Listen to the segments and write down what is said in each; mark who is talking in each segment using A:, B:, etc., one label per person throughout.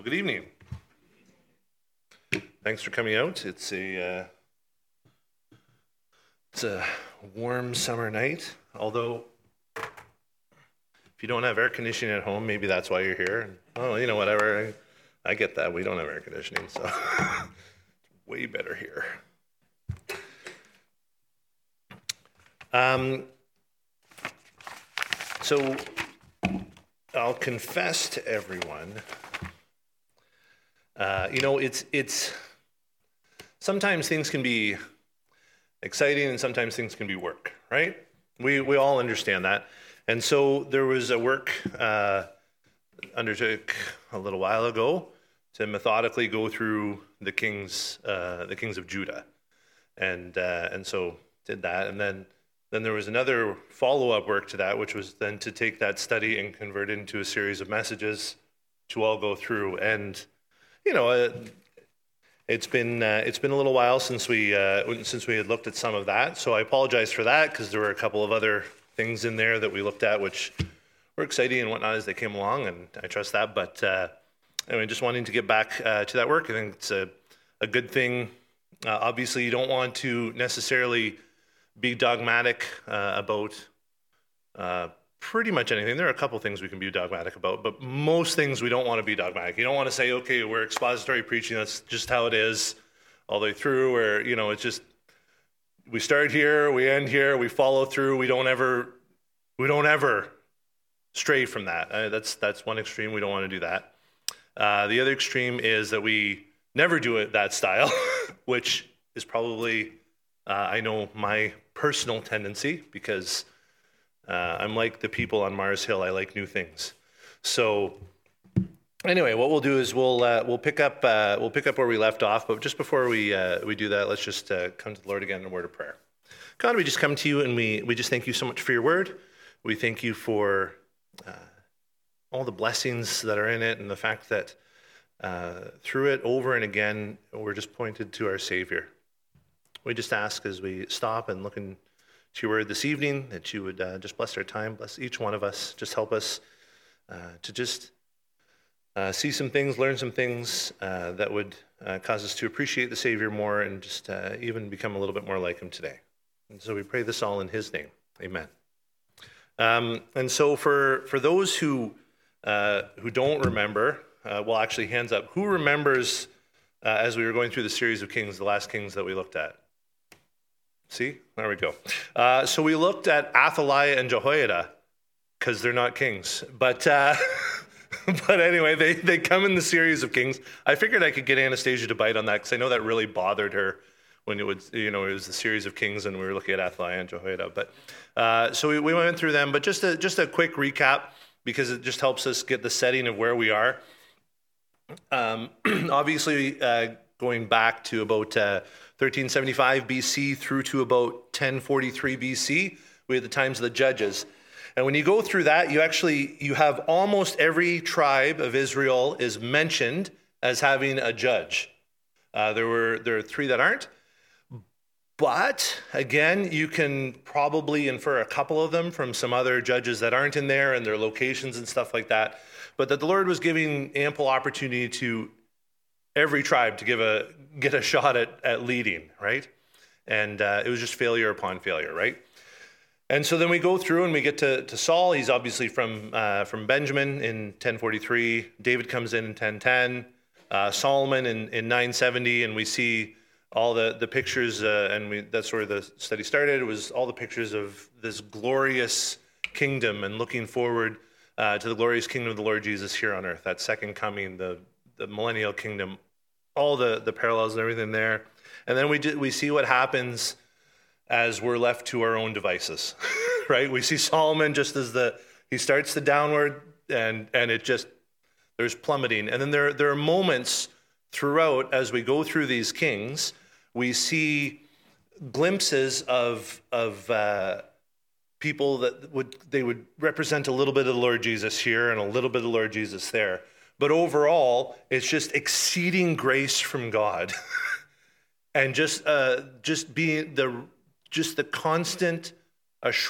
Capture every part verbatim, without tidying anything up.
A: Well, good evening. Thanks for coming out. It's a uh, it's a warm summer night. Although, if you don't have air conditioning at home, maybe that's why you're here. And, oh, you know, whatever. I, I get that. We don't have air conditioning, so it's way better here. Um. So, I'll confess to everyone. Uh, you know, it's it's sometimes things can be exciting and sometimes things can be work, right? We we all understand that. And so there was a work uh, undertook a little while ago to methodically go through the kings uh, the kings of Judah, and uh, and so did that, and then then there was another follow-up work to that, which was then to take that study and convert it into a series of messages to all go through. And you know, uh, it's been uh, it's been a little while since we uh, since we had looked at some of that. So I apologize for that because there were a couple of other things in there that we looked at which were exciting and whatnot as they came along, and I trust that. But uh, anyway, just wanting to get back uh, to that work. I think it's a a good thing. Uh, obviously, you don't want to necessarily be dogmatic uh, about uh, pretty much anything. There are a couple things we can be dogmatic about, but most things we don't want to be dogmatic. You don't want to say, okay, we're expository preaching, that's just how it is all the way through, or, you know, it's just, we start here, we end here, we follow through, we don't ever, we don't ever stray from that. Uh, that's that's one extreme, we don't want to do that. Uh, the other extreme is that we never do it that style, which is probably, uh, I know, my personal tendency, because Uh, I'm like the people on Mars Hill. I like new things. So anyway, what we'll do is we'll uh, we'll pick up uh, we'll pick up where we left off. But just before we uh, we do that, let's just uh, come to the Lord again in a word of prayer. God, we just come to you and we we just thank you so much for your word. We thank you for uh, all the blessings that are in it, and the fact that uh, through it over and again we're just pointed to our Savior. We just ask as we stop and look in to your word this evening, that you would uh, just bless our time, bless each one of us, just help us uh, to just uh, see some things, learn some things uh, that would uh, cause us to appreciate the Savior more and just uh, even become a little bit more like him today. And so we pray this all in his name. Amen. Um, and so for, for those who uh, who don't remember, uh, well, actually, hands up, who remembers uh, as we were going through the series of Kings, the last Kings that we looked at? See, there we go. Uh, so we looked at Athaliah and Jehoiada because they're not kings. But uh, but anyway, they, they come in the series of kings. I figured I could get Anastasia to bite on that because I know that really bothered her when it was, you know, it was the series of kings and we were looking at Athaliah and Jehoiada. But uh, so we, we went through them. But just a, just a quick recap because it just helps us get the setting of where we are. Um, obviously, uh, going back to about Uh, thirteen seventy-five B C through to about ten forty-three B C, we had the times of the judges. And when you go through that, you actually, you have almost every tribe of Israel is mentioned as having a judge. Uh, there were there are three that aren't. But again, you can probably infer a couple of them from some other judges that aren't in there and their locations and stuff like that. But that the Lord was giving ample opportunity to every tribe to give a get a shot at, at leading, right? And uh, it was just failure upon failure, right? And so then we go through and we get to, to Saul. He's obviously from uh, from Benjamin in ten forty-three. David comes in in ten ten. Uh, Solomon in, in nine seventy, and we see all the, the pictures, uh, and we, that's where the study started. It was all the pictures of this glorious kingdom and looking forward uh, to the glorious kingdom of the Lord Jesus here on earth, that second coming, the, the millennial kingdom, all the, the parallels and everything there. And then we do, we see what happens as we're left to our own devices, right? We see Solomon just as the, he starts the downward and, and it just, there's plummeting. And then there, there are moments throughout as we go through these kings, we see glimpses of, of uh, people that would, they would represent a little bit of the Lord Jesus here and a little bit of the Lord Jesus there. But overall, it's just exceeding grace from God, and just uh, just being the just the constant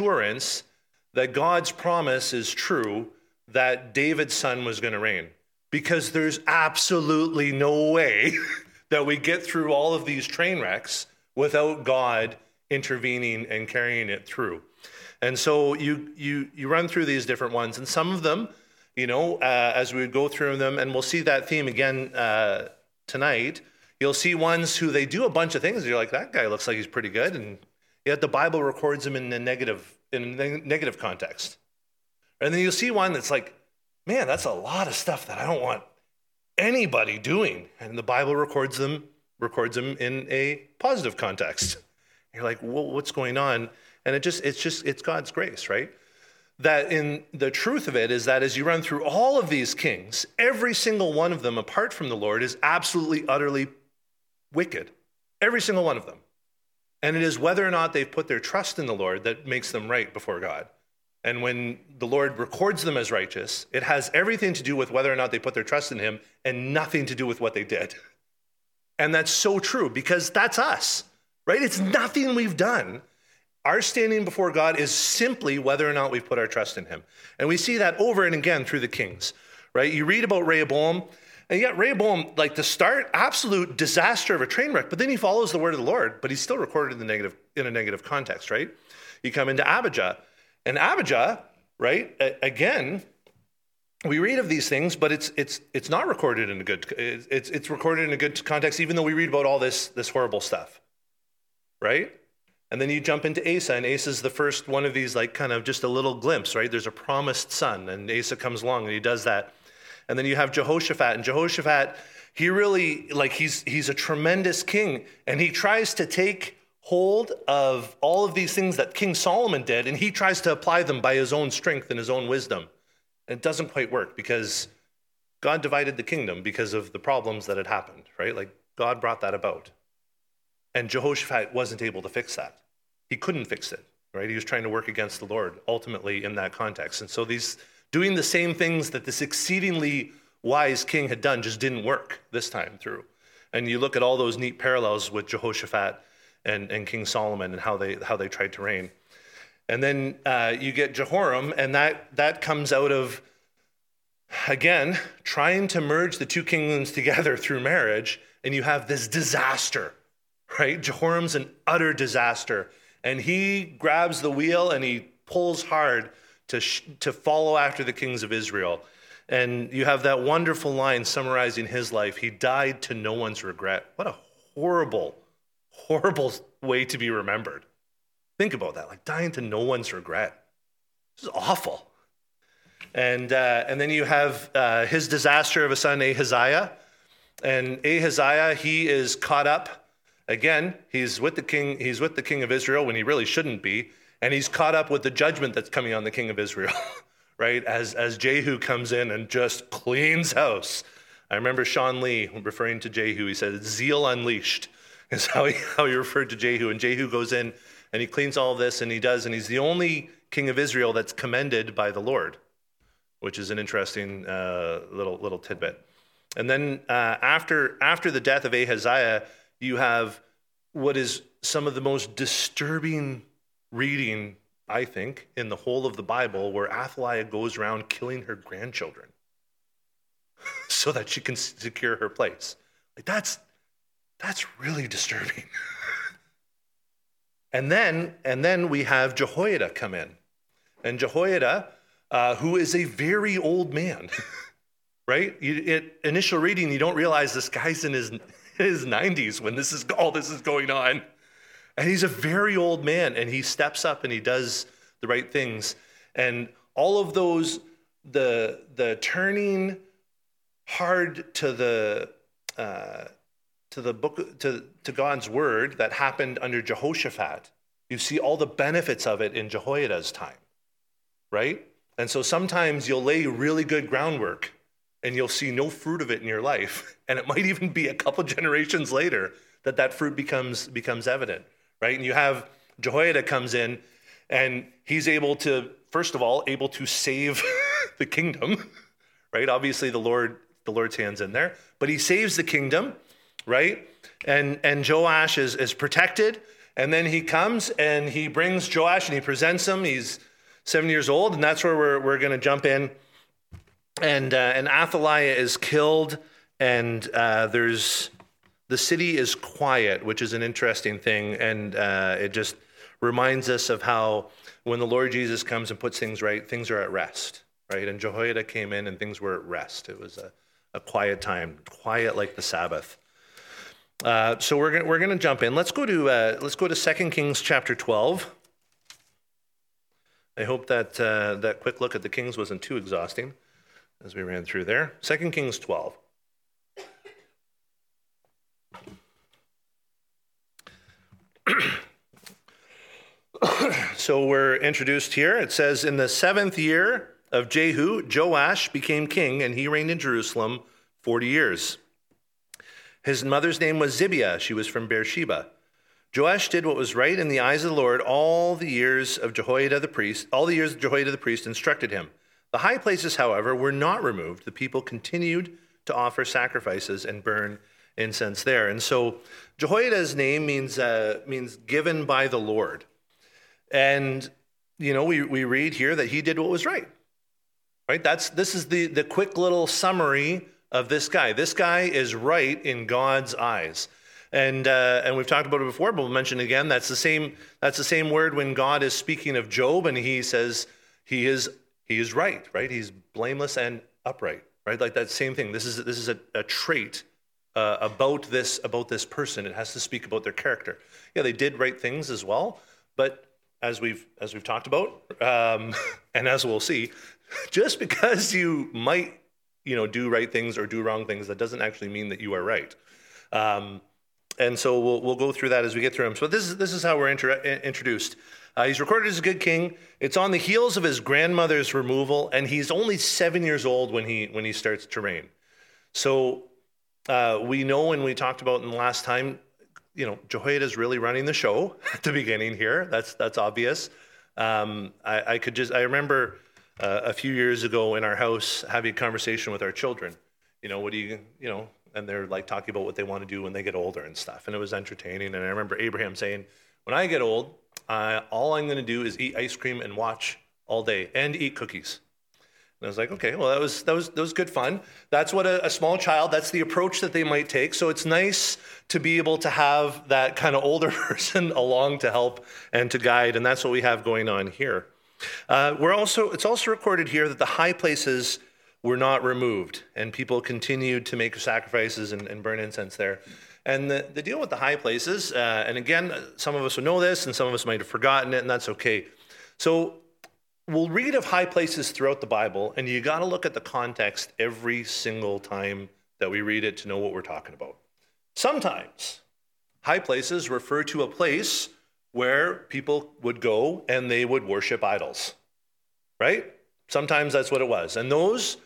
A: assurance that God's promise is true, that David's son was going to reign. because there's absolutely no way that we get through all of these train wrecks without God intervening and carrying it through. And so you you you run through these different ones, and some of them, you know, uh, as we would go through them, and we'll see that theme again uh, tonight, you'll see ones who they do a bunch of things, and you're like, that guy looks like he's pretty good, and yet the Bible records him in a negative, in a neg- negative context. And then you'll see one that's like, man, that's a lot of stuff that I don't want anybody doing. And the Bible records them, records them in a positive context. You're like, well, what's going on? And it just, it's just, it's God's grace, right? That in the truth of it is that as you run through all of these kings, every single one of them, apart from the Lord, is absolutely, utterly wicked. Every single one of them. And it is whether or not they've put their trust in the Lord that makes them right before God. And when the Lord records them as righteous, it has everything to do with whether or not they put their trust in him and nothing to do with what they did. And that's so true because that's us, right? It's nothing we've done. Our standing before God is simply whether or not we've put our trust in him. And we see that over and again through the kings, right? You read about Rehoboam, and yet Rehoboam, like to start, absolute disaster of a train wreck, but then he follows the word of the Lord, but he's still recorded in the negative, in a negative context, right? You come into Abijah, and Abijah, right, again, we read of these things, but it's it's it's not recorded in a good, it's it's recorded in a good context, even though we read about all this, this horrible stuff, right? And then you jump into Asa, and Asa's the first one of these, like kind of just a little glimpse, right? There's a promised son, and Asa comes along and he does that. And then you have Jehoshaphat, and Jehoshaphat, he really, like he's he's a tremendous king, and he tries to take hold of all of these things that King Solomon did, and he tries to apply them by his own strength and his own wisdom. And it doesn't quite work because God divided the kingdom because of the problems that had happened, right? Like God brought that about. And Jehoshaphat wasn't able to fix that. He couldn't fix it, right? He was trying to work against the Lord ultimately in that context. And so these doing the same things that this exceedingly wise king had done just didn't work this time through. And you look at all those neat parallels with Jehoshaphat and, and King Solomon and how they how they tried to reign. And then uh, you get Jehoram, and that that comes out of, again, trying to merge the two kingdoms together through marriage, and you have this disaster, right? Jehoram's an utter disaster, and he grabs the wheel and he pulls hard to sh- to follow after the kings of Israel. And you have that wonderful line summarizing his life. He died to no one's regret. What a horrible, horrible way to be remembered. Think about that, like dying to no one's regret. This is awful. And uh, and then you have uh, his disaster of a son, Ahaziah. And Ahaziah, he is caught up. Again, he's with the king, he's with the king of Israel when he really shouldn't be. And he's caught up with the judgment that's coming on the king of Israel, right? As, as Jehu comes in and just cleans house. I remember Sean Lee referring to Jehu. He said, zeal unleashed is how he, how he referred to Jehu. And Jehu goes in and he cleans all of this, and he does. And he's the only king of Israel that's commended by the Lord, which is an interesting uh, little little tidbit. And then uh, after after the death of Ahaziah, you have what is some of the most disturbing reading, I think, in the whole of the Bible, where Athaliah goes around killing her grandchildren so that she can secure her place. Like that's that's really disturbing. and then and then we have Jehoiada come in, and Jehoiada, uh, who is a very old man, right? You, at initial reading, you don't realize this guy's in his his nineties when this is all this is going on. And he's a very old man, and he steps up and he does the right things. And all of those, the the turning hard to the uh, to the book to to God's word that happened under Jehoshaphat. You see all the benefits of it in Jehoiada's time, right? And so sometimes you'll lay really good groundwork, and you'll see no fruit of it in your life, and it might even be a couple generations later that that fruit becomes becomes evident. Right? And you have Jehoiada comes in, and he's able to, first of all, able to save the kingdom, right? Obviously the Lord, the Lord's hand's in there, but he saves the kingdom, right? And and Joash is, is protected, and then he comes and he brings Joash and he presents him. He's seven years old, and that's where we're we're gonna jump in and uh, and Athaliah is killed, and uh, there's the city is quiet, which is an interesting thing, and uh, it just reminds us of how when the Lord Jesus comes and puts things right, things are at rest, right? And Jehoiada came in, and things were at rest. It was a, a quiet time, quiet like the Sabbath. Uh, so we're gonna, we're going to jump in. Let's go to uh, let's go to Second Kings chapter twelve. I hope that uh, that quick look at the kings wasn't too exhausting as we ran through there. Second Kings twelve. So we're introduced here. It says, in the seventh year of Jehu, Joash became king, and he reigned in Jerusalem forty years. His mother's name was Zibiah. She was from Beersheba. Joash did what was right in the eyes of the Lord all the years of Jehoiada the priest. All the years Jehoiada the priest instructed him. The high places, however, were not removed. The people continued to offer sacrifices and burn incense there. And so Jehoiada's name means uh, means given by the Lord. And, you know, we, we read here that he did what was right. Right? That's this is the, the quick little summary of this guy. This guy is right in God's eyes. And uh, and we've talked about it before, but we'll mention it again. That's the same that's the same word when God is speaking of Job, and he says he is he is right, right? He's blameless and upright, right? Like that same thing. This is this is a, a trait uh, about this about this person. It has to speak about their character. Yeah, they did right things as well, but as we've as we've talked about, um, and as we'll see, just because you might you know do right things or do wrong things, that doesn't actually mean that you are right. Um, And so we'll we'll go through that as we get through him. So this is this is how we're inter- introduced. Uh, he's recorded as a good king. It's on the heels of his grandmother's removal, and he's only seven years old when he when he starts to reign. So uh, we know, and we talked about in the last time, you know, Jehoiada's really running the show at the beginning here. That's that's obvious. Um, I, I could just I remember uh, a few years ago in our house having a conversation with our children. You know, what do you you know. And they're like talking about what they want to do when they get older and stuff. And it was entertaining. And I remember Abraham saying, when I get old, uh, all I'm going to do is eat ice cream and watch all day and eat cookies. And I was like, okay, well, that was that was that was good fun. That's what a, a small child, that's the approach that they might take. So it's nice to be able to have that kind of older person along to help and to guide. And that's what we have going on here. Uh, we're also it's also recorded here that the high places were not removed, and people continued to make sacrifices and, and burn incense there. And the, the deal with the high places, uh, and again, some of us will know this, and some of us might have forgotten it, and that's okay. So we'll read of high places throughout the Bible, and you got to look at the context every single time that we read it to know what we're talking about. Sometimes high places refer to a place where people would go and they would worship idols, right? Sometimes that's what it was. And those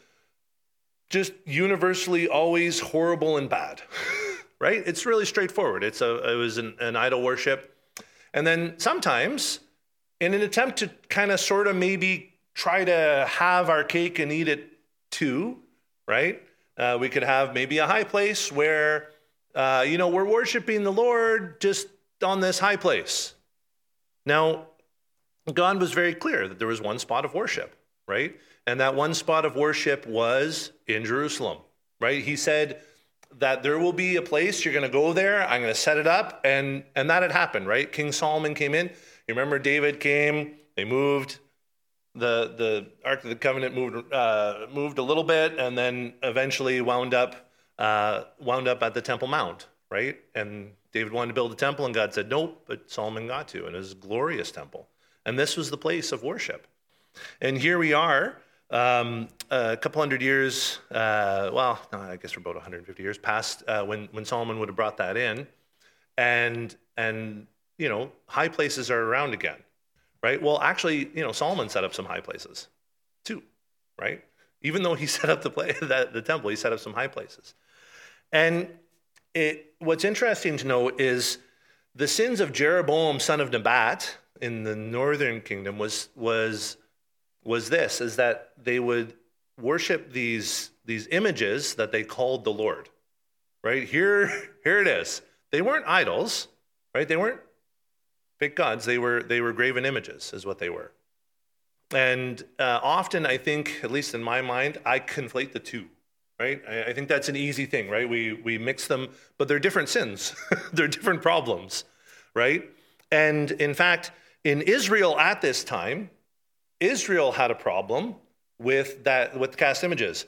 A: just universally always horrible and bad, right? It's really straightforward. It's a, it was an, an idol worship. And then sometimes, in an attempt to kind of sort of maybe try to have our cake and eat it too, right? Uh, we could have maybe a high place where, uh, you know, we're worshiping the Lord just on this high place. Now, God was very clear that there was one spot of worship, right? And that one spot of worship was in Jerusalem, right? He said that there will be a place, you're going to go there, I'm going to set it up, and and that had happened, right? King Solomon came in. You remember David came, they moved, the the Ark of the Covenant moved uh, moved a little bit, and then eventually wound up uh, wound up at the Temple Mount, right? And David wanted to build a temple, and God said nope, but Solomon got to, and it was a glorious temple. And this was the place of worship. And here we are, um, a couple hundred years, uh, well, no, I guess we're about one hundred fifty years past uh, when, when Solomon would have brought that in. And, and, you know, high places are around again, right? Well, actually, you know, Solomon set up some high places too, right? Even though he set up the, play, the, the temple, he set up some high places. And it, what's interesting to know is the sins of Jeroboam, son of Nebat, in the northern kingdom was was was this, is that they would worship these these images that they called the Lord. Right? Here, here it is. They weren't idols, right? They weren't fake gods. They were they were graven images, is what they were. And uh, often I think, at least in my mind, I conflate the two, right? I, I think that's an easy thing, right? We, we mix them, but they're different sins. They're different problems, right? And in fact, in Israel at this time, Israel had a problem with that, with cast images.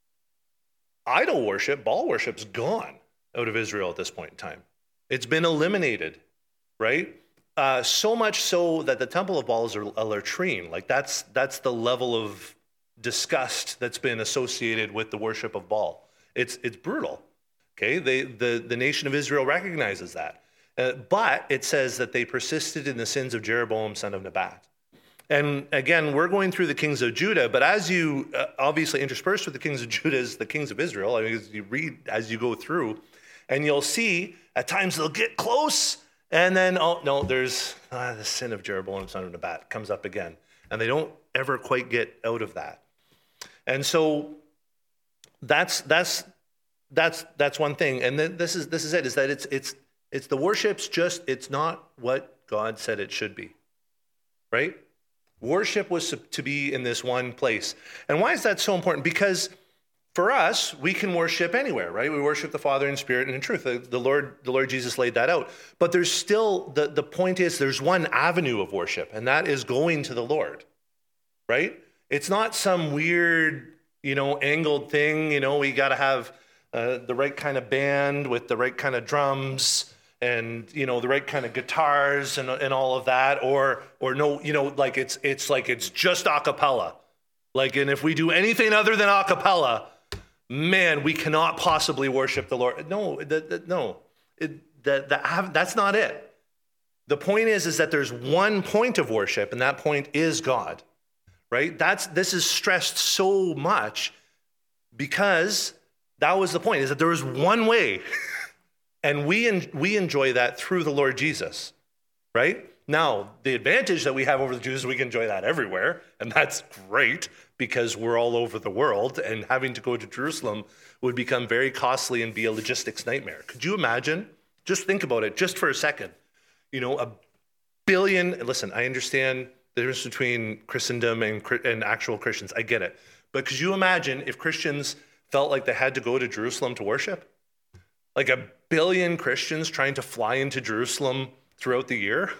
A: Idol worship, Baal worship's gone out of Israel at this point in time. It's been eliminated, right? Uh, so much so that the temple of Baal is a, a latrine. Like that's that's the level of disgust that's been associated with the worship of Baal. It's it's brutal. Okay, they the the nation of Israel recognizes that, uh, but it says that they persisted in the sins of Jeroboam son of Nebat. And again, we're going through the kings of Judah, but as you uh, obviously interspersed with the kings of Judah is the kings of Israel. I mean, as you read as you go through, and you'll see at times they'll get close, and then, oh, no, there's ah, the sin of Jeroboam son of Nebat comes up again. And they don't ever quite get out of that. And so that's that's that's that's one thing. And then this is this is it, is that it's it's it's the worship's just, it's not what God said it should be. Right? Worship was to be in this one place. And why is that so important? Because for us, we can worship anywhere, right? We worship the Father in spirit and in truth. The, the Lord, the Lord Jesus laid that out. But there's still, the, the point is there's one avenue of worship, and that is going to the Lord, right? It's not some weird, you know, angled thing. You know, we got to have uh, the right kind of band with the right kind of drums and, you know, the right kind of guitars and, and all of that. Or, or no, you know, like it's, it's like it's just a cappella. Like, and if we do anything other than a cappella, man, we cannot possibly worship the Lord. No, the, the, no, it, the, the, that's not it. The point is, is that there's one point of worship, and that point is God, right? That's this is stressed so much because that was the point, is that there was one way, and we en- we enjoy that through the Lord Jesus, right? Now, the advantage that we have over the Jews is we can enjoy that everywhere, and that's great because we're all over the world, and having to go to Jerusalem would become very costly and be a logistics nightmare. Could you imagine? Just think about it just for a second. You know, a billion, listen, I understand the difference between Christendom and, and actual Christians. I get it. But could you imagine if Christians felt like they had to go to Jerusalem to worship? Like a billion Christians trying to fly into Jerusalem throughout the year?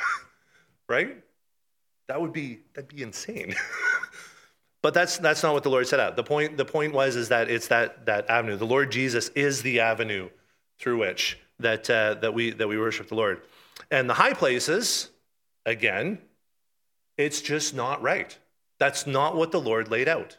A: Right? That would be that'd be insane. But that's that's not what the Lord set out. The point the point was is that it's that that avenue. The Lord Jesus is the avenue through which that uh, that we that we worship the Lord. And the high places, again, it's just not right. That's not what the Lord laid out.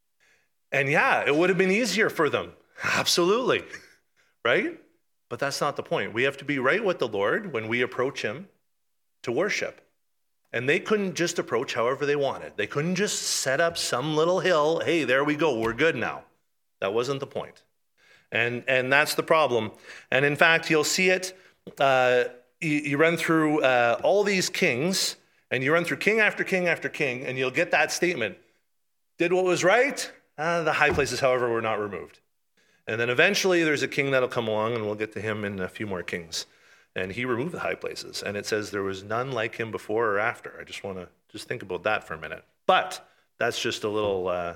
A: And yeah, it would have been easier for them. Absolutely. Right? But that's not the point. We have to be right with the Lord when we approach him to worship. And they couldn't just approach however they wanted. They couldn't just set up some little hill. Hey, there we go. We're good now. That wasn't the point. And and that's the problem. And in fact, you'll see it. Uh, you, you run through uh, all these kings, and you run through king after king after king, and you'll get that statement. Did what was right? Uh, the high places, however, were not removed. And then eventually there's a king that'll come along, and we'll get to him in a few more kings. And he removed the high places. And it says there was none like him before or after. I just want to just think about that for a minute. But that's just a little, uh,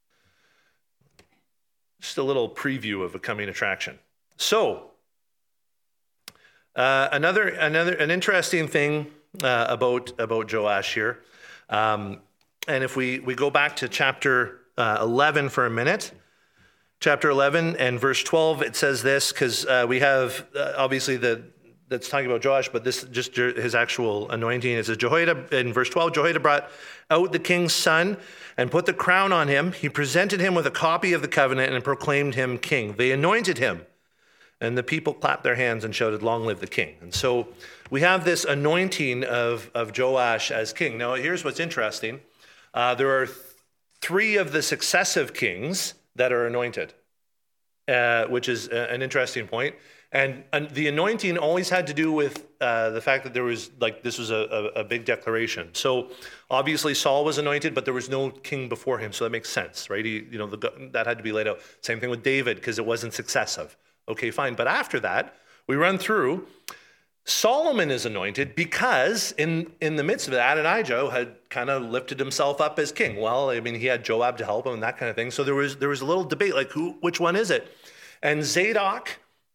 A: just a little preview of a coming attraction. So uh, another, another, an interesting thing uh, about about Joash here. Um, and if we we go back to chapter uh, eleven for a minute. Chapter eleven and verse twelve, it says this because uh, we have uh, obviously the that's talking about Joash, but this just his actual anointing. It says, Jehoiada, in verse twelve, Jehoiada brought out the king's son and put the crown on him. He presented him with a copy of the covenant and proclaimed him king. They anointed him, and the people clapped their hands and shouted, long live the king. And so we have this anointing of, of Joash as king. Now, here's what's interesting. Uh, there are th- three of the successive kings that are anointed, uh, which is a, an interesting point. And, and the anointing always had to do with uh, the fact that there was, like, this was a, a, a big declaration. So obviously Saul was anointed, but there was no king before him, so that makes sense, right? He, you know, the, that had to be laid out. Same thing with David, because it wasn't successive. Okay, fine. But after that, we run through, Solomon is anointed because in, in the midst of it, Adonijah had kind of lifted himself up as king. Well, I mean, he had Joab to help him and that kind of thing. So there was there was a little debate, like who, which one is it? And Zadok,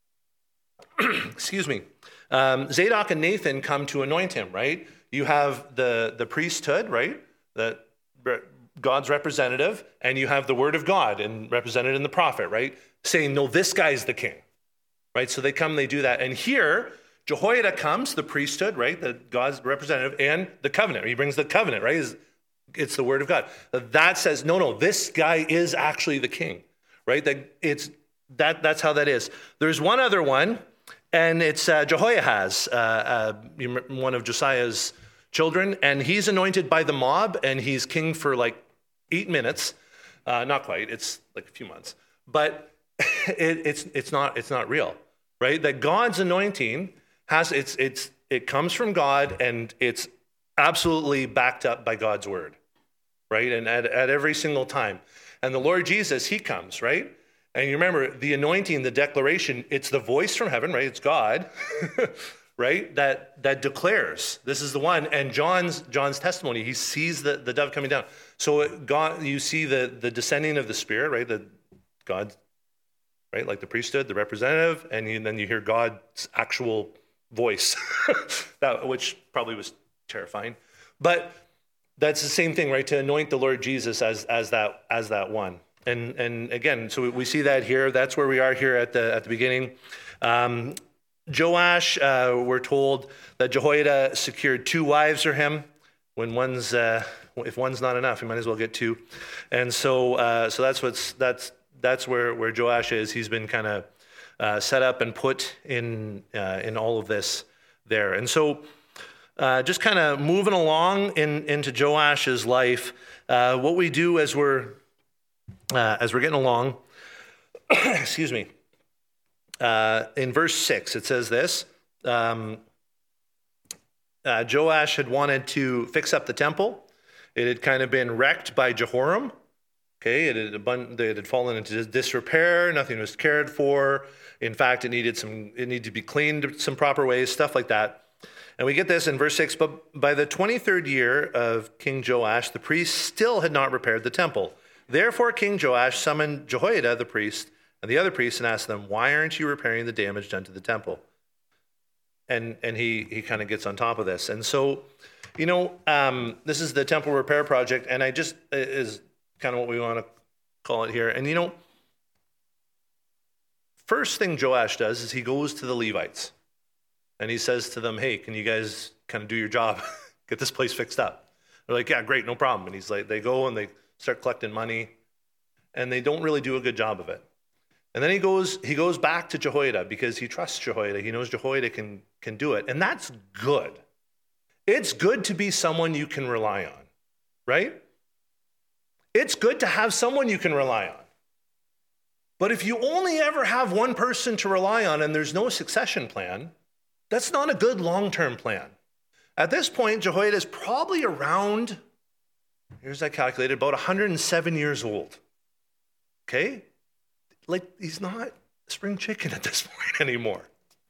A: excuse me, um, Zadok and Nathan come to anoint him, right? You have the, the priesthood, right? The God's representative, and you have the word of God and represented in the prophet, right? Saying, no, this guy's the king, right? So they come, they do that. And here, Jehoiada comes, the priesthood, right? The God's representative, and the covenant. He brings the covenant, right? It's the word of God. That says, no, no, this guy is actually the king, right? That it's that that's how that is. There's one other one, and it's uh, Jehoiahaz, uh, uh, one of Josiah's children, and he's anointed by the mob, and he's king for like eight minutes. Uh, not quite. It's like a few months, but it, it's it's not it's not real, right? That God's anointing has it's it's it comes from God, and it's absolutely backed up by God's word, right? And at, at every single time. And the Lord Jesus, he comes, right? And you remember the anointing, the declaration, it's the voice from heaven, right? It's God, right? That that declares this is the one. And John's John's testimony, he sees the, the dove coming down. So it, God, you see the the descending of the Spirit, right? The God, right? Like the priesthood, the representative, and you, then you hear God's actual voice, that which probably was terrifying. But that's the same thing, right? To anoint the Lord Jesus as as that as that one. And and again, so we see that here. That's where we are here at the at the beginning. Um, Joash, uh, we're told that Jehoiada secured two wives for him. When one's uh, if one's not enough, you might as well get two. And so uh, so that's what's that's that's where where Joash is. He's been kind of uh, set up and put in uh, in all of this there. And so uh, just kind of moving along in into Joash's life, uh, what we do as we're uh, as we're getting along, excuse me. Uh, in verse six, it says this. Um, uh, Joash had wanted to fix up the temple. It had kind of been wrecked by Jehoram. Okay, it had, abund- it had fallen into disrepair. Nothing was cared for. In fact, it needed some. It needed to be cleaned some proper ways, stuff like that. And we get this in verse six. But by the twenty-third year of King Joash, the priests still had not repaired the temple. Therefore, King Joash summoned Jehoiada the priest and the other priests and asked them, "Why aren't you repairing the damage done to the temple?" And and he he kind of gets on top of this. And so, you know, um, this is the temple repair project, and I just is kind of what we want to call it here. And you know, first thing Joash does is he goes to the Levites, and he says to them, "Hey, can you guys kind of do your job, get this place fixed up?" They're like, "Yeah, great, no problem." And he's like, they go and they start collecting money, and they don't really do a good job of it. And then he goes he goes back to Jehoiada because he trusts Jehoiada. He knows Jehoiada can, can do it. And that's good. It's good to be someone you can rely on, right? It's good to have someone you can rely on. But if you only ever have one person to rely on and there's no succession plan, that's not a good long-term plan. At this point, Jehoiada is probably around, here's I calculated, about one hundred seven years old. Okay? Like, he's not a spring chicken at this point anymore,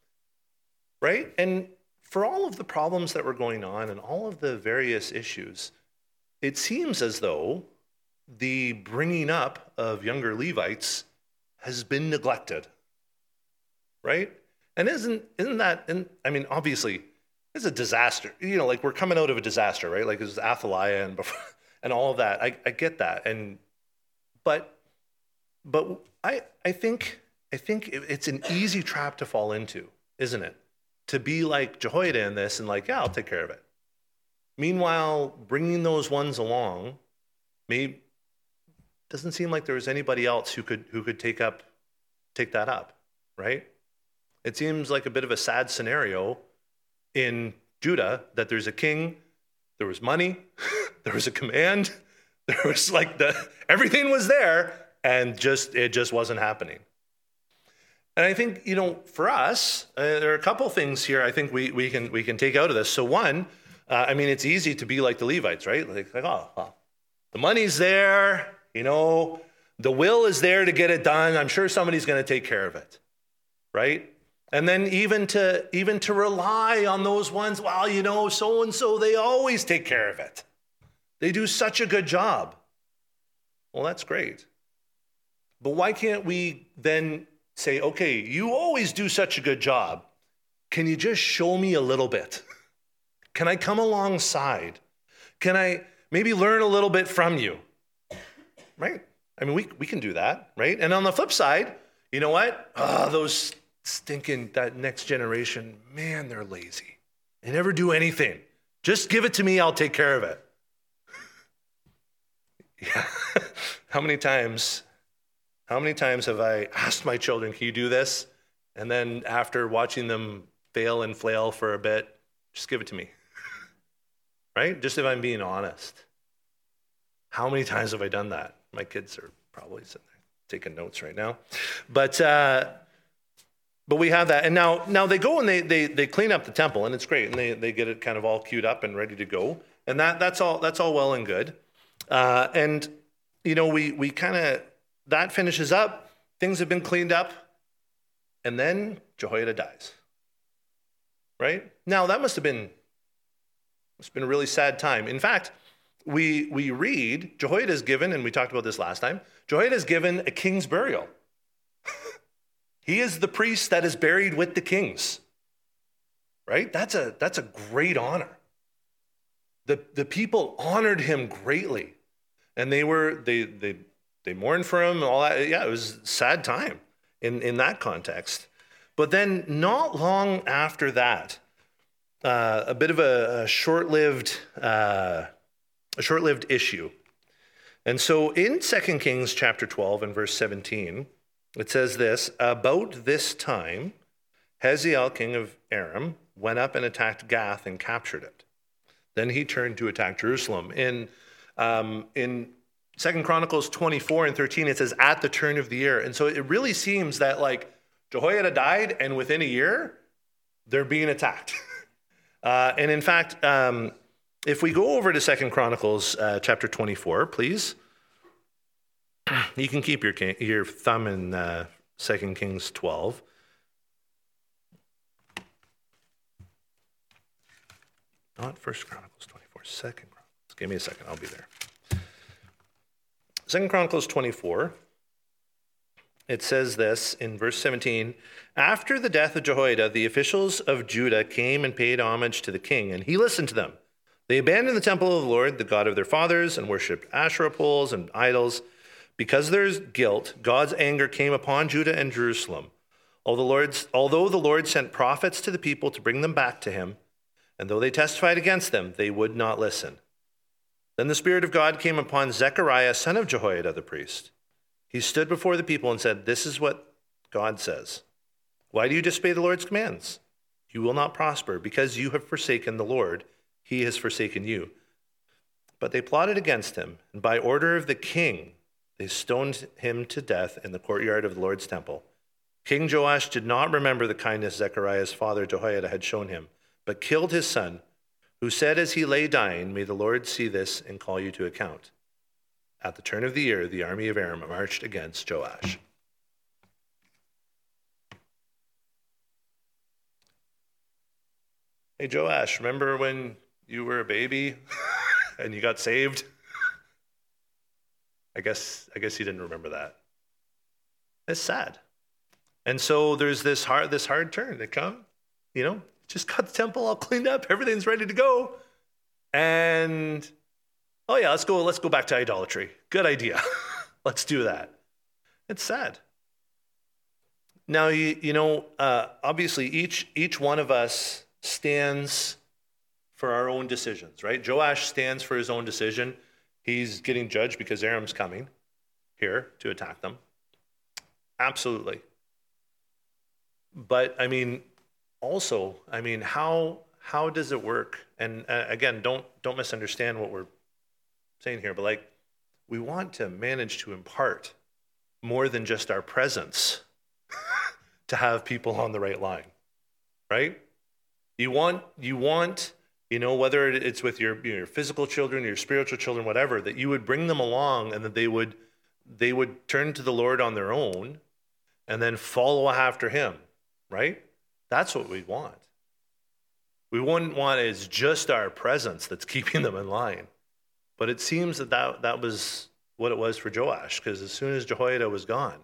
A: right? And for all of the problems that were going on and all of the various issues, it seems as though the bringing up of younger Levites has been neglected, right? And isn't isn't that, and I mean, obviously, it's a disaster. You know, like we're coming out of a disaster, right? Like it was Athaliah and and all of that. I, I get that, and but but. I, I think I think it's an easy trap to fall into, isn't it? To be like Jehoiada in this and like, yeah, I'll take care of it. Meanwhile, bringing those ones along, maybe doesn't seem like there was anybody else who could who could take up take that up, right? It seems like a bit of a sad scenario in Judah that there's a king, there was money, there was a command, there was like the everything was there. And just it just wasn't happening. And I think, you know, for us, uh, there are a couple things here I think we we can we can take out of this. So one, uh, I mean, it's easy to be like the Levites, right? Like, like oh, well, the money's there, you know, the will is there to get it done. I'm sure somebody's going to take care of it, right? And then even to even to rely on those ones, well, you know, so and so, they always take care of it. They do such a good job. Well, that's great. But why can't we then say, okay, you always do such a good job. Can you just show me a little bit? Can I come alongside? Can I maybe learn a little bit from you? Right? I mean, we, we can do that, right? And on the flip side, you know what? Oh, those stinking, that next generation, man, they're lazy. They never do anything. Just give it to me, I'll take care of it. Yeah. How many times, how many times have I asked my children, can you do this? And then after watching them fail and flail for a bit, just give it to me. Right? Just if I'm being honest. How many times have I done that? My kids are probably sitting there taking notes right now. But uh, but we have that. And now now they go and they they they clean up the temple, and it's great. And they, they get it kind of all queued up and ready to go. And that that's all that's all well and good. Uh, and you know, we we kind of that finishes up, things have been cleaned up, and then Jehoiada dies. Right? Now that must have been must have been a really sad time. In fact, we we read Jehoiada is given, and we talked about this last time, Jehoiada is given a king's burial. He is the priest that is buried with the kings. Right? That's a that's a great honor. The the people honored him greatly. And they were they they they mourned for him and all that. Yeah, it was a sad time in, in that context. But then not long after that, uh, a bit of a, a short-lived uh, a short-lived issue. And so in Second Kings chapter twelve and verse seventeen, it says this: about this time, Hazael, king of Aram, went up and attacked Gath and captured it. Then he turned to attack Jerusalem. In um, in Second Chronicles twenty-four and thirteen, it says at the turn of the year. And so it really seems that like Jehoiada died, and within a year, they're being attacked. uh, and in fact, um, if we go over to Second Chronicles uh, chapter twenty-four, please, you can keep your your thumb in uh, Second Kings twelve. Not First Chronicles twenty-four, Second Chronicles. Give me a second, I'll be there. Second Chronicles twenty-four, it says this in verse seventeen: after the death of Jehoiada, the officials of Judah came and paid homage to the king, and he listened to them. They abandoned the temple of the Lord, the God of their fathers, and worshipped Asherah poles and idols. Because of their guilt, God's anger came upon Judah and Jerusalem. Although the Lord's, although the Lord sent prophets to the people to bring them back to him, and though they testified against them, they would not listen. Then the Spirit of God came upon Zechariah, son of Jehoiada the priest. He stood before the people and said, this is what God says. Why do you disobey the Lord's commands? You will not prosper. Because you have forsaken the Lord, he has forsaken you. But they plotted against him, and by order of the king, they stoned him to death in the courtyard of the Lord's temple. King Joash did not remember the kindness Zechariah's father Jehoiada had shown him, but killed his son, who said as he lay dying, may the Lord see this and call you to account. At the turn of the year, the army of Aram marched against Joash. Hey, Joash, remember when you were a baby and you got saved? I guess I guess he didn't remember that. It's sad. And so there's this hard this hard turn to come, you know, just got the temple all cleaned up, everything's ready to go. And oh yeah, let's go, let's go back to idolatry. Good idea. Let's do that. It's sad. Now you you know, uh, obviously each each one of us stands for our own decisions, right? Joash stands for his own decision. He's getting judged because Aram's coming here to attack them. Absolutely. But I mean, also, I mean, how how does it work? And uh, again, don't don't misunderstand what we're saying here, but like, we want to manage to impart more than just our presence to have people on the right line, right? You want you want. You know, whether it's with your, your physical children, your spiritual children, whatever, that you would bring them along and that they would they would turn to the Lord on their own and then follow after him, right? That's what we want. We wouldn't want it as just our presence that's keeping them in line. But it seems that that, that was what it was for Joash, because as soon as Jehoiada was gone,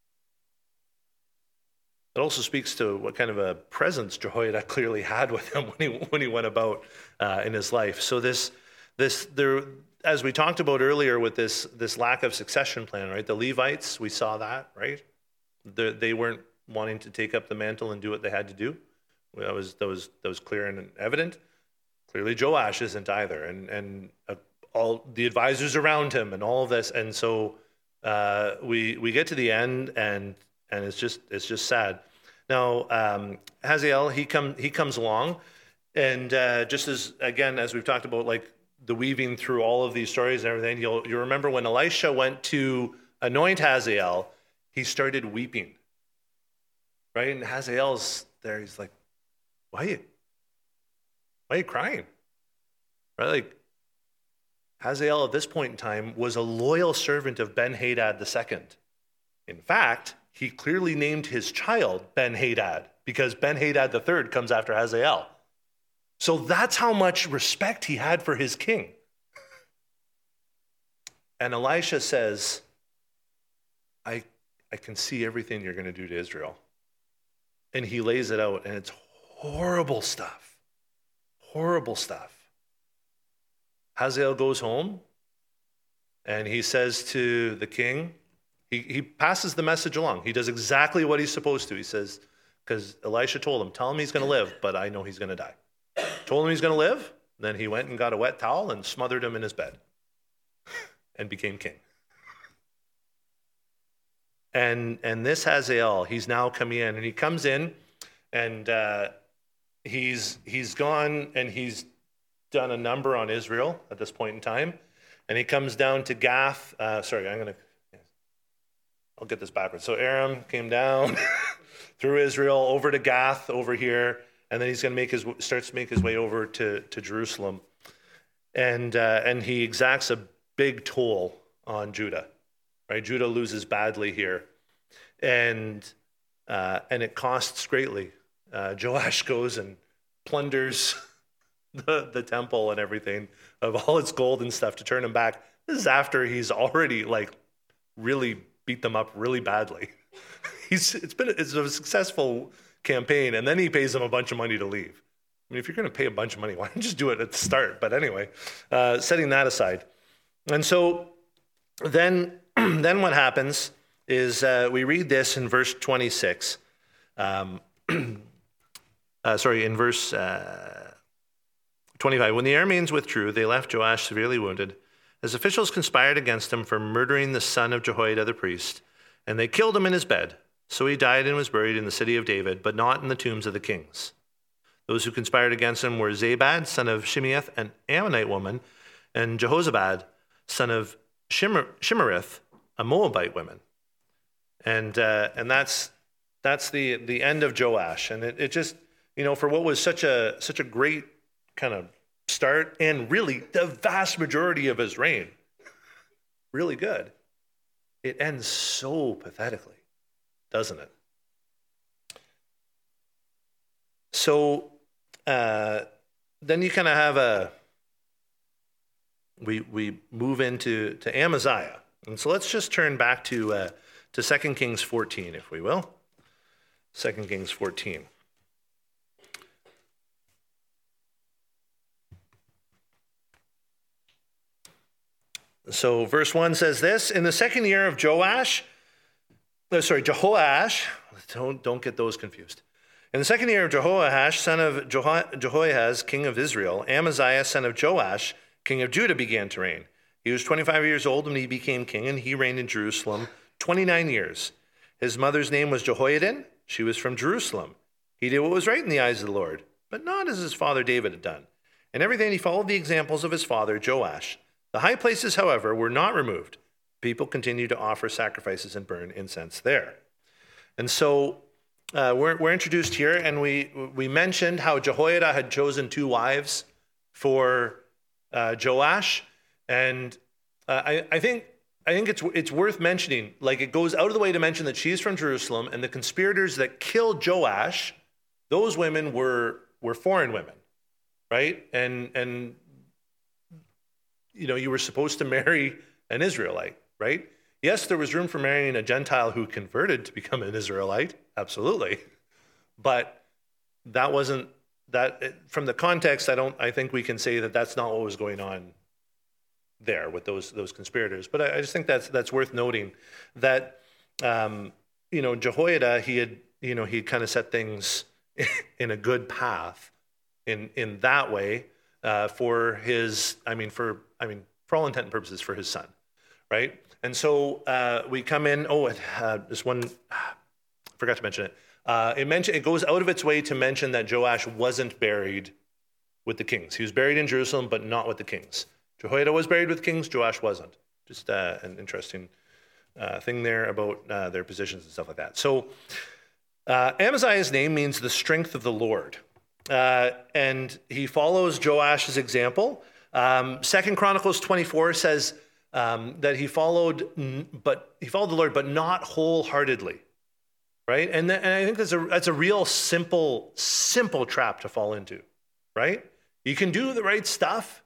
A: it also speaks to what kind of a presence Jehoiada clearly had with him when he when he went about uh, in his life. So this this there, as we talked about earlier, with this this lack of succession plan, right? The Levites, we saw that, right? The, they weren't wanting to take up the mantle and do what they had to do. That was that was that was clear and evident. Clearly, Joash isn't either, and and uh, all the advisors around him, and all of this, and so uh, we we get to the end, and and it's just it's just sad. Now um, Hazael, he come he comes along, and uh, just as again as we've talked about, like the weaving through all of these stories and everything, you'll you remember when Elisha went to anoint Hazael, he started weeping, right? And Hazael's there, he's like, why are you, why are you crying? Right? Like, Hazael at this point in time was a loyal servant of Ben-Hadad the second. In fact, he clearly named his child Ben-Hadad because Ben-Hadad the third comes after Hazael. So that's how much respect he had for his king. And Elisha says, I, I can see everything you're going to do to Israel. And he lays it out, and it's horrible stuff. Horrible stuff. Hazael goes home, and he says to the king, he, he passes the message along. He does exactly what he's supposed to. He says, because Elisha told him, tell him he's going to live, but I know he's going to die. Told him he's going to live. Then he went and got a wet towel and smothered him in his bed and became king. And and this Hazael, he's now coming in, and he comes in, and uh, he's he's gone, and he's done a number on Israel at this point in time, and he comes down to Gath. Uh, sorry, I'm gonna. I'll get this backwards. So Aram came down through Israel over to Gath over here, and then he's going to make his starts to make his way over to to Jerusalem, and uh, and he exacts a big toll on Judah. Right, Judah loses badly here, and uh, and it costs greatly. Uh, Joash goes and plunders the, the temple and everything of all its gold and stuff to turn him back. This is after he's already like really beat them up really badly. He's it's been it's a successful campaign, and then he pays them a bunch of money to leave. I mean, if you're going to pay a bunch of money, why don't you just do it at the start? But anyway, uh, setting that aside, and so then. Then what happens is uh, we read this in verse twenty-six. Um, uh, sorry, in verse uh, twenty-five. When the Arameans withdrew, they left Joash severely wounded, as officials conspired against him for murdering the son of Jehoiada the priest, and they killed him in his bed. So he died and was buried in the city of David, but not in the tombs of the kings. Those who conspired against him were Zabad, son of Shimeath, an Ammonite woman, and Jehozabad, son of Shimmer- Shimmerith, a Moabite woman. And uh, and that's that's the the end of Joash. And it, it just, you know, for what was such a such a great kind of start, and really the vast majority of his reign, really good, it ends so pathetically, doesn't it? So uh, then you kind of have a we we move into to Amaziah. And so let's just turn back to uh, to Second Kings fourteen, if we will. Second Kings fourteen. So verse one says this: in the second year of Joash, oh, sorry, Jehoash, don't, don't get those confused. In the second year of Jehoash, son of Jeho- Jehoahaz, king of Israel, Amaziah, son of Joash, king of Judah, began to reign. He was twenty-five years old when he became king, and he reigned in Jerusalem twenty-nine years. His mother's name was Jehoiadin. She was from Jerusalem. He did what was right in the eyes of the Lord, but not as his father David had done. In everything he followed the examples of his father Joash. The high places, however, were not removed. People continued to offer sacrifices and burn incense there. And so uh, we're, we're introduced here, and we we mentioned how Jehoiada had chosen two wives for uh, Joash. And uh, I, I think I think it's it's worth mentioning, like it goes out of the way to mention that she's from Jerusalem, and the conspirators that killed Joash those women were were foreign women, right? And and you know, you were supposed to marry an Israelite, right? Yes, there was room for marrying a Gentile who converted to become an Israelite, absolutely. But that wasn't that from the context. I don't. I think we can say that that's not what was going on there with those those conspirators. But I, I just think that's that's worth noting that um, you know, Jehoiada, he had you know he kind of set things in a good path in in that way uh, for his. I mean for I mean for all intent and purposes for his son, right? And so uh, we come in. Oh, uh, this one I forgot to mention it. Uh, it mention it goes out of its way to mention that Joash wasn't buried with the kings. He was buried in Jerusalem, but not with the kings. Jehoiada was buried with kings. Joash wasn't. Just uh, an interesting uh, thing there about uh, their positions and stuff like that. So uh, Amaziah's name means the strength of the Lord, uh, and he follows Joash's example. Um, Second Chronicles twenty-four says um, that he followed, but he followed the Lord, but not wholeheartedly. Right, and, th- and I think that's a that's a real simple simple trap to fall into. Right, you can do the right stuff.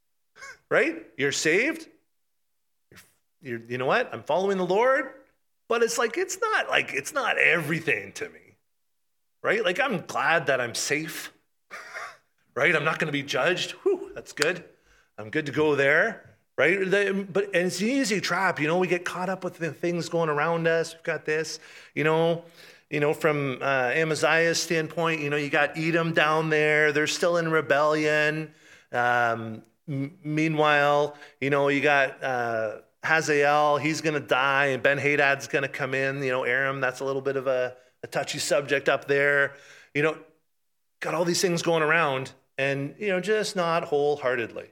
A: Right, you're saved. You're, you're, you know what? I'm following the Lord, but it's like it's not like it's not everything to me. Right, like I'm glad that I'm safe. Right, I'm not going to be judged. Whew, that's good. I'm good to go there. Right, but and it's an easy trap. You know, we get caught up with the things going around us. We've got this, you know, you know, from uh, Amaziah's standpoint. You know, you got Edom down there; they're still in rebellion. Um, m- meanwhile, you know, you got uh, Hazael. He's going to die, and Ben Hadad's going to come in. You know, Aram. That's a little bit of a, a touchy subject up there. You know, got all these things going around, and you know, just not wholeheartedly.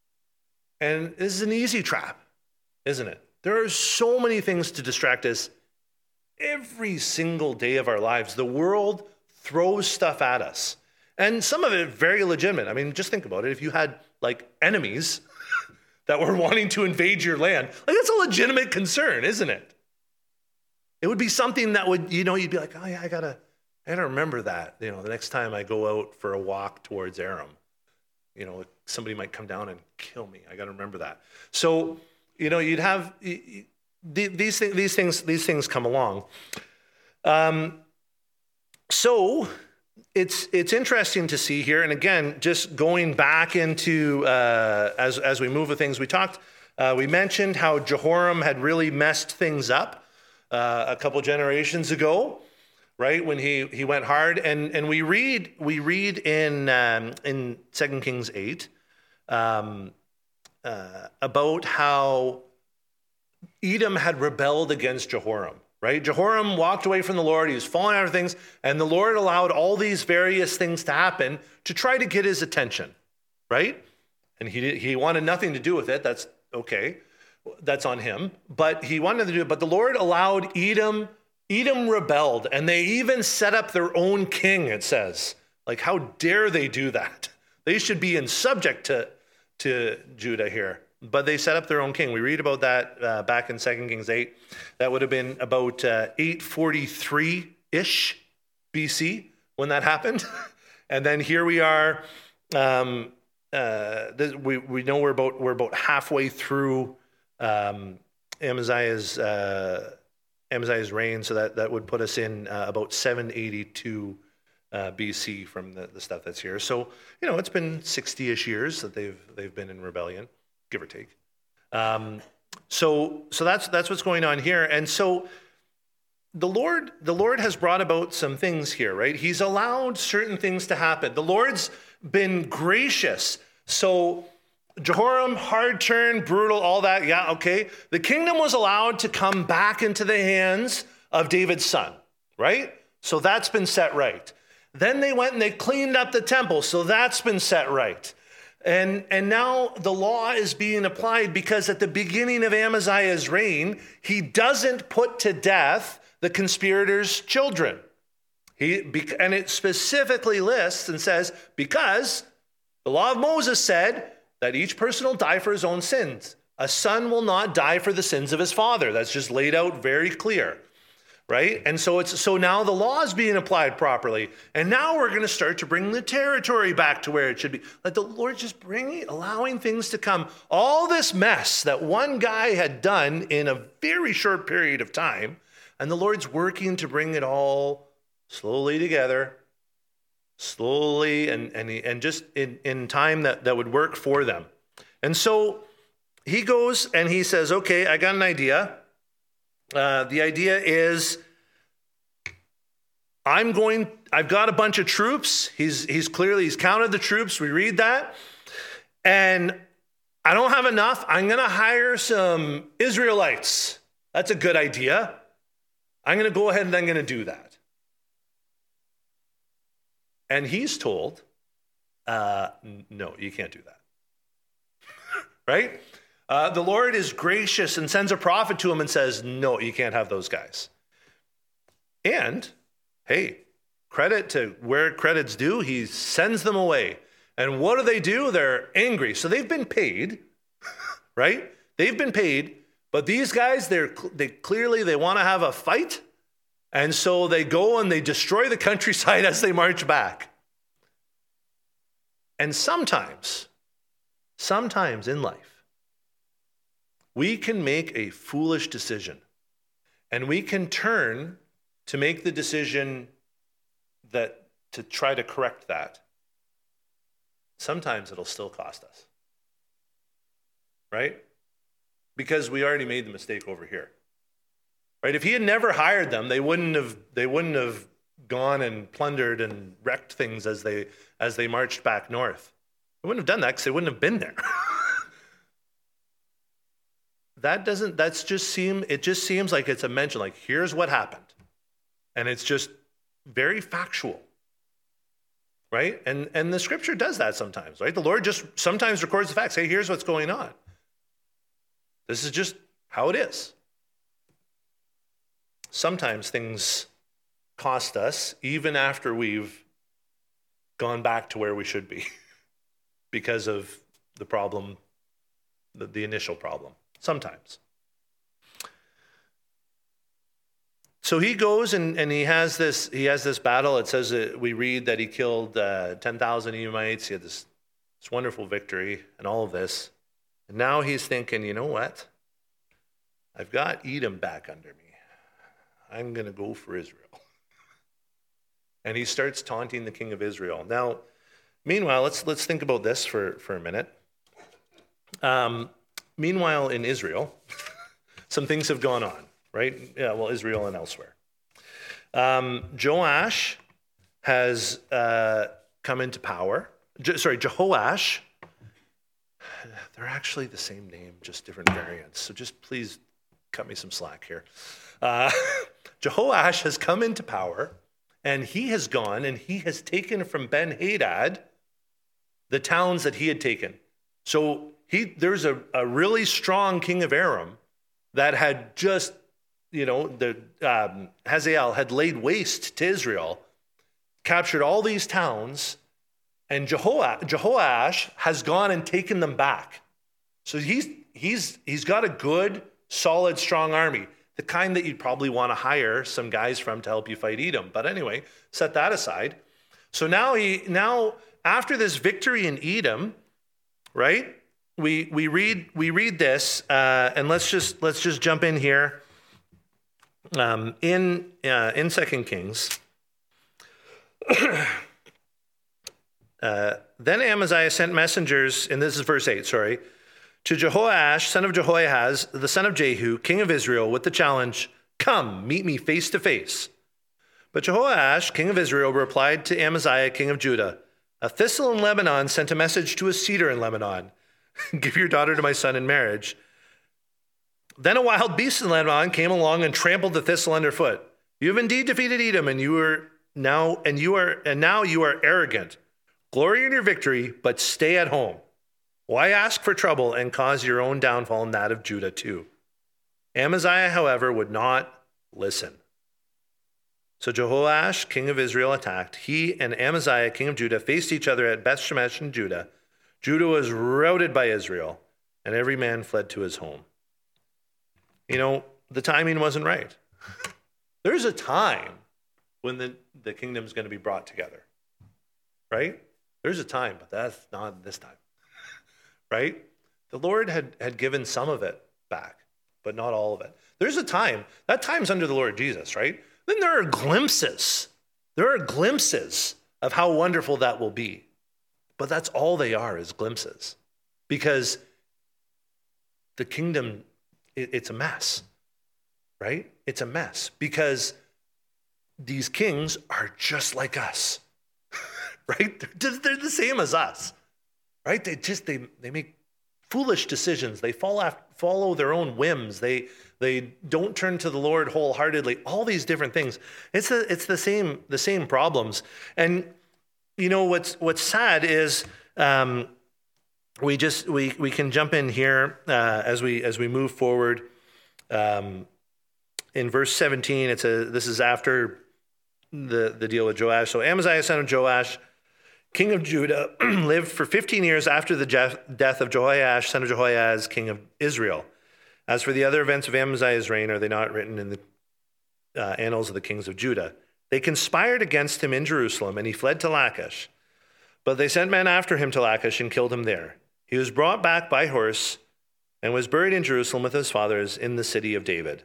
A: And this is an easy trap, isn't it? There are so many things to distract us every single day of our lives. The world throws stuff at us. And some of it very legitimate. I mean, just think about it. If you had like enemies that were wanting to invade your land, like that's a legitimate concern, isn't it? It would be something that would, you know, you'd be like, oh yeah, I gotta, I gotta remember that. You know, the next time I go out for a walk towards Aram, you know, somebody might come down and kill me. I got to remember that. So, you know, you'd have these things. These things. These things come along. Um, so it's it's interesting to see here. And again, just going back into uh, as as we move with things, we talked. Uh, we mentioned how Jehoram had really messed things up uh, a couple generations ago. Right, when he, he went hard, and, and we read we read in um, in Second Kings eight um, uh, about how Edom had rebelled against Jehoram. Right, Jehoram walked away from the Lord. He was falling out of things, and the Lord allowed all these various things to happen to try to get his attention. Right, and he he wanted nothing to do with it. That's okay. That's on him. But he wanted to do it. But the Lord allowed Edom. Edom rebelled, and they even set up their own king, it says. Like, how dare they do that? They should be in subject to, to Judah here. But they set up their own king. We read about that uh, back in Second Kings eight. That would have been about uh, eight forty-three-ish B C when that happened. And then here we are. Um, uh, this, we, we know we're about, we're about halfway through um, Amaziah's... Uh, Amaziah's reign, so that, that would put us in uh, about seven eighty-two uh, B C from the, the stuff that's here. So, you know, it's been sixty-ish years that they've they've been in rebellion, give or take. Um, so so that's that's what's going on here. And so the Lord the Lord has brought about some things here, right? He's allowed certain things to happen. The Lord's been gracious. So Jehoram, hard turn, brutal, all that. Yeah, okay. The kingdom was allowed to come back into the hands of David's son, right? So that's been set right. Then they went and they cleaned up the temple. So that's been set right. And, and now the law is being applied because at the beginning of Amaziah's reign, he doesn't put to death the conspirators' children. He, and it specifically lists and says, because the law of Moses said, that each person will die for his own sins. A son will not die for the sins of his father. That's just laid out very clear. right? And so it's so now the law is being applied properly. And now we're going to start to bring the territory back to where it should be. Like the Lord just bringing, allowing things to come. All this mess that one guy had done in a very short period of time, and the Lord's working to bring it all slowly together, slowly, and and, and just in, in time that, that would work for them. And so he goes and he says, okay, I got an idea. Uh, the idea is I'm going, I've got a bunch of troops. He's he's clearly, he's counted the troops. We read that. And I don't have enough. I'm going to hire some Israelites. That's a good idea. I'm going to go ahead and I'm going to do that. And he's told, uh, no, you can't do that. Right? Uh, the Lord is gracious and sends a prophet to him and says, no, you can't have those guys. And, hey, credit to where credit's due, he sends them away. And what do they do? They're angry. So they've been paid, right? They've been paid, but these guys, they're they clearly, they want to have a fight. And so they go and they destroy the countryside as they march back. And sometimes, sometimes in life, we can make a foolish decision, and we can turn to make the decision that to try to correct that. Sometimes it'll still cost us, right? Because we already made the mistake over here, right? If he had never hired them, they wouldn't have they wouldn't have gone and plundered and wrecked things as they as they marched back north. They wouldn't have done that because they wouldn't have been there. That doesn't, that's just seem, it just seems like it's a mention, like here's what happened. And it's just very factual, right? And and the scripture does that sometimes, right? The Lord just sometimes records the facts. Hey, here's what's going on. This is just how it is. Sometimes things cost us even after we've gone back to where we should be because of the problem, the, the initial problem. Sometimes. So he goes and, and he has this he has this battle. It says that we read that he killed uh, ten thousand Edomites. He had this, this wonderful victory and all of this. And now he's thinking, you know what? I've got Edom back under me. I'm going to go for Israel. And he starts taunting the king of Israel. Now, meanwhile, let's let's think about this for, for a minute. Um. Meanwhile, in Israel, some things have gone on, right? Yeah, well, Israel and elsewhere. Um, Joash has uh, come into power. Je- sorry, Jehoash. They're actually the same name, just different variants. So just please cut me some slack here. Uh, Jehoash has come into power, and he has gone and he has taken from Ben-Hadad the towns that he had taken. So He, there's a, a really strong king of Aram that had just, you know, the um, Hazael had laid waste to Israel, captured all these towns, and Jehoash, Jehoash has gone and taken them back. So he's he's he's got a good, solid, strong army, the kind that you'd probably want to hire some guys from to help you fight Edom. But anyway, set that aside. So now he now after this victory in Edom, right? We we read we read this, uh, and let's just let's just jump in here. Um, in uh, in Second Kings, uh, then Amaziah sent messengers, and this is verse eight. Sorry, to Jehoash, son of Jehoahaz, the son of Jehu, king of Israel, with the challenge: "Come, meet me face to face." But Jehoash, king of Israel, replied to Amaziah, king of Judah: "A thistle in Lebanon sent a message to a cedar in Lebanon. Give your daughter to my son in marriage." Then a wild beast in Lebanon came along and trampled the thistle underfoot. "You have indeed defeated Edom, and you are now and you are and now you are arrogant. Glory in your victory, but stay at home. Why ask for trouble and cause your own downfall and that of Judah too?" Amaziah, however, would not listen. So Jehoash, king of Israel, attacked. He and Amaziah, king of Judah, faced each other at Beth Shemesh in Judah. Judah was routed by Israel, and every man fled to his home. You know, the timing wasn't right. There's a time when the, the kingdom is going to be brought together, right? There's a time, but that's not this time, right? The Lord had, had given some of it back, but not all of it. There's a time. That time's under the Lord Jesus, right? Then there are glimpses. There are glimpses of how wonderful that will be. But that's all they are, is glimpses. Because the kingdom, it, it's a mess, right? It's a mess. Because these kings are just like us, right? They're, they're the same as us, right? They just, they, they make foolish decisions. They fall after, follow their own whims. They they don't turn to the Lord wholeheartedly. All these different things. It's a, it's the same the same problems. And you know what's what's sad is um, we just we we can jump in here uh, as we as we move forward. Um, in verse seventeen, it's a this is after the the deal with Joash. So Amaziah, son of Joash, king of Judah, lived for fifteen years after the death of Jehoash, son of Jehoahaz, king of Israel. As for the other events of Amaziah's reign, are they not written in the uh, annals of the kings of Judah? They conspired against him in Jerusalem, and he fled to Lachish. But they sent men after him to Lachish and killed him there. He was brought back by horse and was buried in Jerusalem with his fathers in the city of David.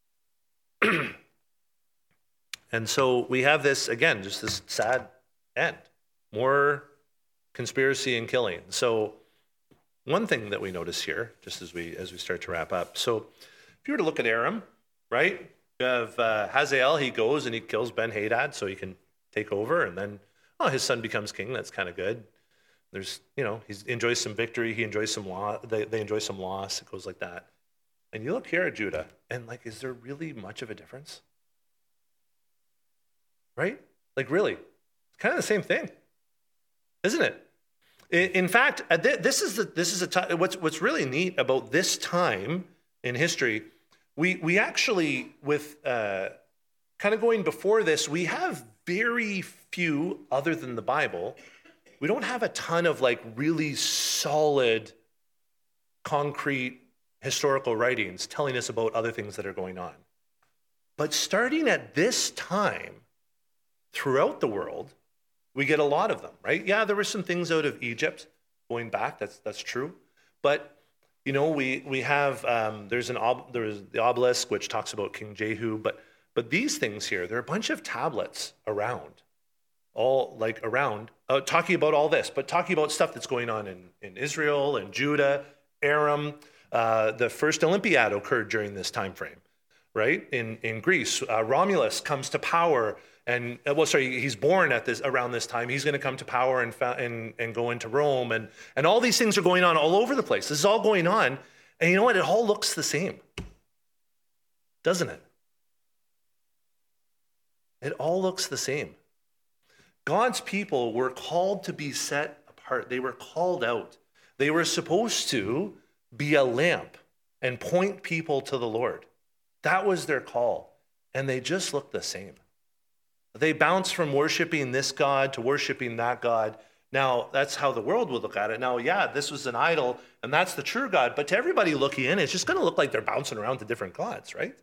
A: And so we have this, again, just this sad end. More conspiracy and killing. So one thing that we notice here, just as we as we start to wrap up. So if you were to look at Aram, right? You have uh, Hazael, he goes and he kills Ben-Hadad so he can take over. And then, oh, his son becomes king. That's kind of good. There's, you know, he enjoys some victory. He enjoys some loss. They, they enjoy some loss. It goes like that. And you look here at Judah, and like, is there really much of a difference? Right? Like, really? It's kind of the same thing. Isn't it? In fact, this is the, this is a time, what's what's really neat about this time in history. We we actually, with uh, kind of going before this, we have very few, other than the Bible. We don't have a ton of like really solid, concrete historical writings telling us about other things that are going on. But starting at this time, throughout the world, we get a lot of them, right? Yeah, there were some things out of Egypt going back. That's that's true, but you know, we we have um, there's an ob, there's the obelisk which talks about King Jehu, but but these things here, there are a bunch of tablets around, all like around uh, talking about all this, but talking about stuff that's going on in in Israel and Judah, Aram. Uh, the first Olympiad occurred during this time frame, right? In in Greece, uh, Romulus comes to power. And well, sorry, he's born at this around this time. He's going to come to power and and and go into Rome, and and all these things are going on all over the place. This is all going on, and you know what? It all looks the same, doesn't it? It all looks the same. God's people were called to be set apart. They were called out. They were supposed to be a lamp and point people to the Lord. That was their call, and they just look the same. They bounce from worshiping this God to worshiping that God. Now, that's how the world would look at it. Now, yeah, this was an idol, and that's the true God. But to everybody looking in, it's just going to look like they're bouncing around to different gods, right?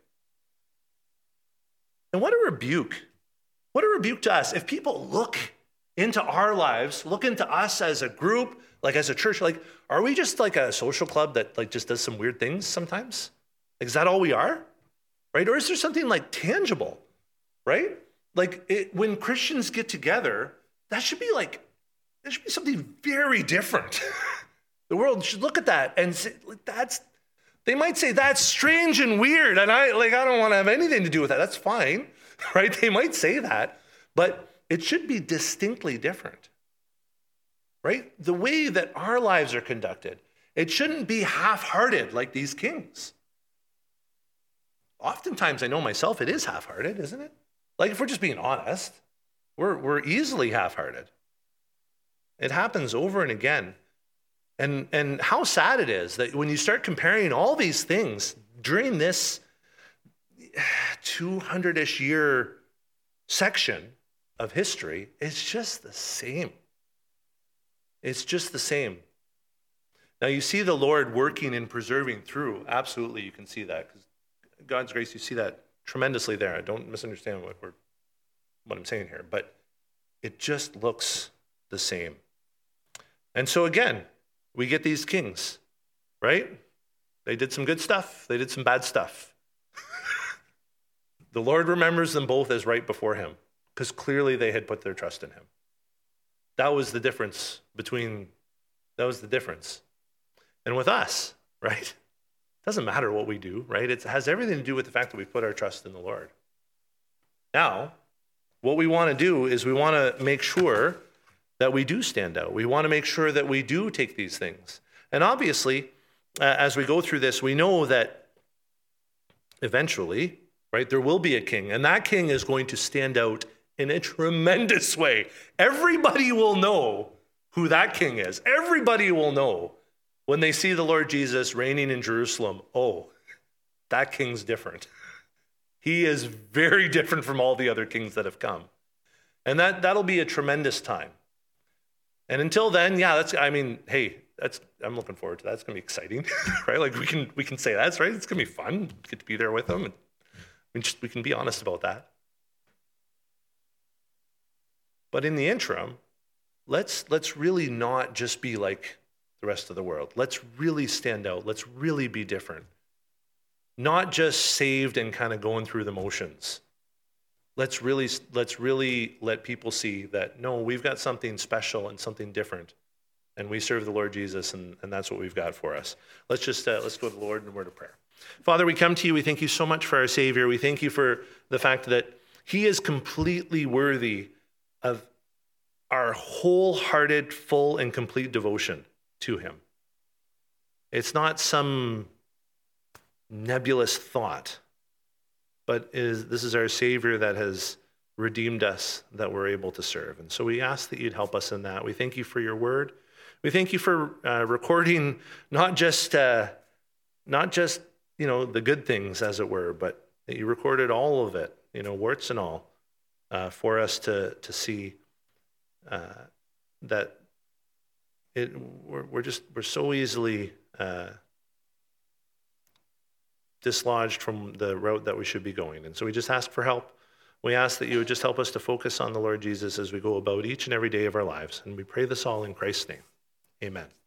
A: And what a rebuke. What a rebuke to us. If people look into our lives, look into us as a group, like as a church, like, are we just like a social club that like just does some weird things sometimes? Like, is that all we are? Right? Or is there something like tangible, right? Like it, when Christians get together, that should be like, there should be something very different. The world should look at that and say, like, that's, they might say that's strange and weird. And I like, I don't want to have anything to do with that. That's fine, right? They might say that, but it should be distinctly different, right? The way that our lives are conducted, it shouldn't be half-hearted like these kings. Oftentimes, I know myself, it is half-hearted, isn't it? Like, if we're just being honest, we're we're easily half-hearted. It happens over and again. And, and how sad it is that when you start comparing all these things during this two hundred-ish year section of history, it's just the same. It's just the same. Now, you see the Lord working and preserving through. Absolutely, you can see that. Because God's grace, you see that tremendously there. I don't misunderstand what we're what I'm saying here, but it just looks the same. And so again, we get these kings, right? They did some good stuff. They did some bad stuff. The Lord remembers them both as right before him because clearly they had put their trust in him. That was the difference between, that was the difference. And with us, right? It doesn't matter what we do, right? It has everything to do with the fact that we put our trust in the Lord. Now, what we want to do is we want to make sure that we do stand out. We want to make sure that we do take these things. And obviously, uh, as we go through this, we know that eventually, right, there will be a king, and that king is going to stand out in a tremendous way. Everybody will know who that king is. Everybody will know when they see the Lord Jesus reigning in Jerusalem. Oh, that king's different. He is very different from all the other kings that have come. And that, that'll be a tremendous time. And until then, yeah, that's, I mean, hey, that's, I'm looking forward to that. It's going to be exciting, right? Like we can, we can say that's right. It's going to be fun. Get to be there with them. And we, just, we can be honest about that. But in the interim, let's, let's really not just be like the rest of the world. Let's really stand out. Let's really be different. Not just saved and kind of going through the motions. Let's really, let's really let people see that, no, we've got something special and something different. And we serve the Lord Jesus, and, and that's what we've got for us. Let's just, uh, let's go to the Lord in a word of prayer. Father, we come to you. We thank you so much for our Savior. We thank you for the fact that he is completely worthy of our wholehearted, full, and complete devotion to him. It's not some nebulous thought, but is this is our Savior that has redeemed us, that we're able to serve. And so we ask that you'd help us in that. We thank you for your word. We thank you for uh, recording not just uh, not just you know the good things, as it were, but that you recorded all of it, you know, warts and all, uh, for us to to see uh, that it we're, we're just we're so easily Uh, dislodged from the route that we should be going. And so we just ask for help. We ask that you would just help us to focus on the Lord Jesus as we go about each and every day of our lives. And we pray this all in Christ's name. Amen.